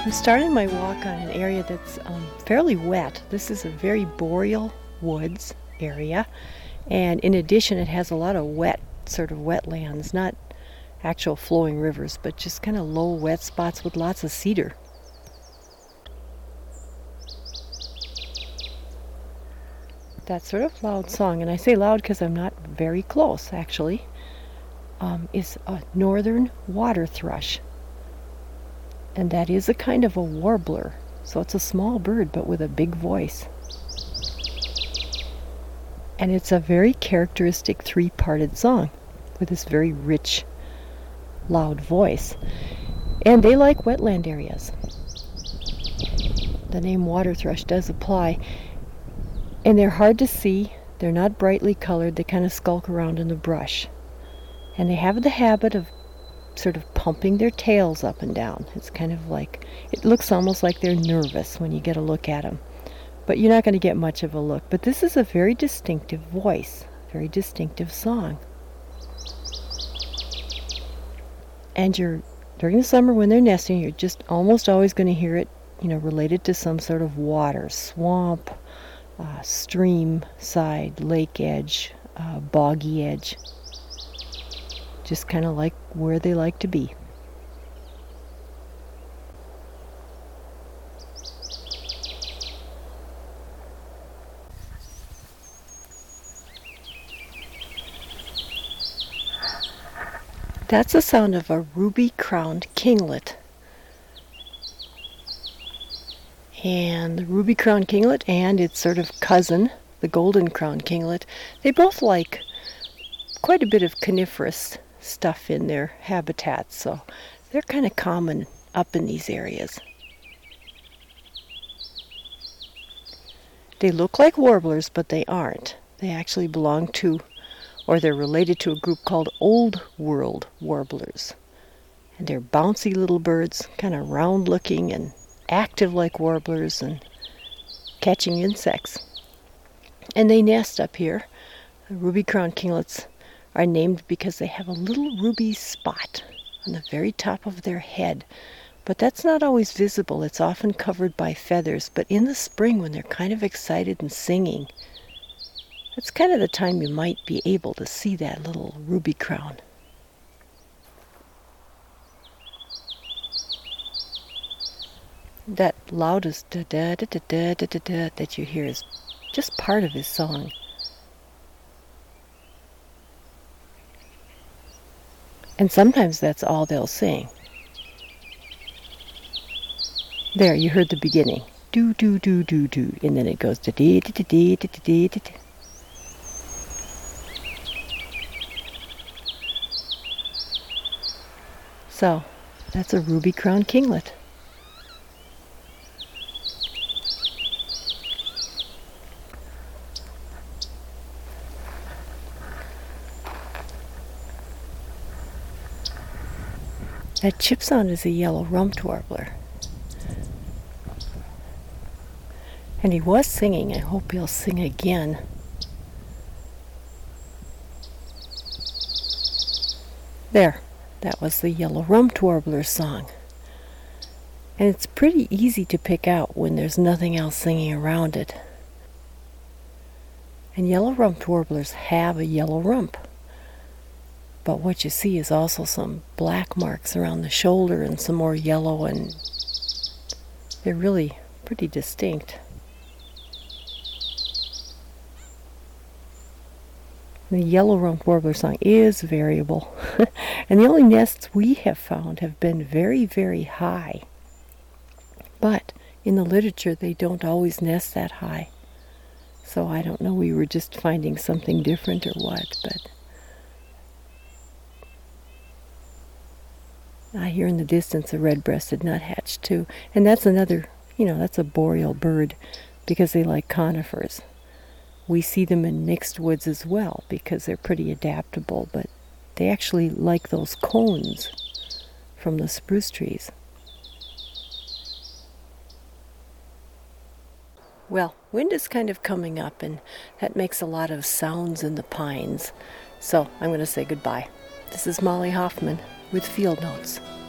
I'm starting my walk on an area that's fairly wet. This is a very boreal woods area, and in addition it has a lot of wet, sort of wetlands, not actual flowing rivers, but just kind of low wet spots with lots of cedar. That sort of loud song, and I say loud because I'm not very close actually, is a northern water thrush. And that is a kind of a warbler. So it's a small bird but with a big voice. And it's a very characteristic three-parted song with this very rich, loud voice. And they like wetland areas. The name water thrush does apply. And they're hard to see. They're not brightly colored. They kind of skulk around in the brush. And they have the habit of sort of pumping their tails up and down. It's kind of like, it looks almost like they're nervous when you get a look at them. But you're not going to get much of a look. But this is a very distinctive voice, very distinctive song. And during the summer when they're nesting, you're just almost always going to hear it, related to some sort of water, swamp, stream side, lake edge, boggy edge. Just kind of like where they like to be. That's the sound of a ruby-crowned kinglet. And the ruby-crowned kinglet and its sort of cousin, the golden-crowned kinglet, they both like quite a bit of coniferous stuff in their habitats, so they're kind of common up in these areas. They look like warblers, but they aren't. They actually belong to, or they're related to a group called Old World warblers. And they're bouncy little birds, kind of round looking and active like warblers and catching insects. And they nest up here. The ruby-crowned kinglets are named because they have a little ruby spot on the very top of their head. But that's not always visible. It's often covered by feathers. But in the spring, when they're kind of excited and singing, that's kind of the time you might be able to see that little ruby crown. That loudest da-da-da-da-da-da-da that you hear is just part of his song. And sometimes that's all they'll sing. There, you heard the beginning. Do, do, do, do, do. And then it goes to dee, dee, dee, dee, dee, dee, dee. So, that's a ruby-crowned kinglet. That chip sound is a yellow-rumped warbler. And he was singing. I hope he'll sing again. There, that was the yellow-rumped warbler's song. And it's pretty easy to pick out when there's nothing else singing around it. And yellow-rumped warblers have a yellow rump. But what you see is also some black marks around the shoulder and some more yellow, and they're really pretty distinct. The yellow-rumped warbler song is variable. And the only nests we have found have been very, very high. But in the literature, they don't always nest that high. So I don't know, we were just finding something different or what, but I hear in the distance a red-breasted nuthatch too. And that's another, that's a boreal bird because they like conifers. We see them in mixed woods as well because they're pretty adaptable, but they actually like those cones from the spruce trees. Well, wind is kind of coming up, and that makes a lot of sounds in the pines. So I'm going to say goodbye. This is Molly Hoffman with Field Notes.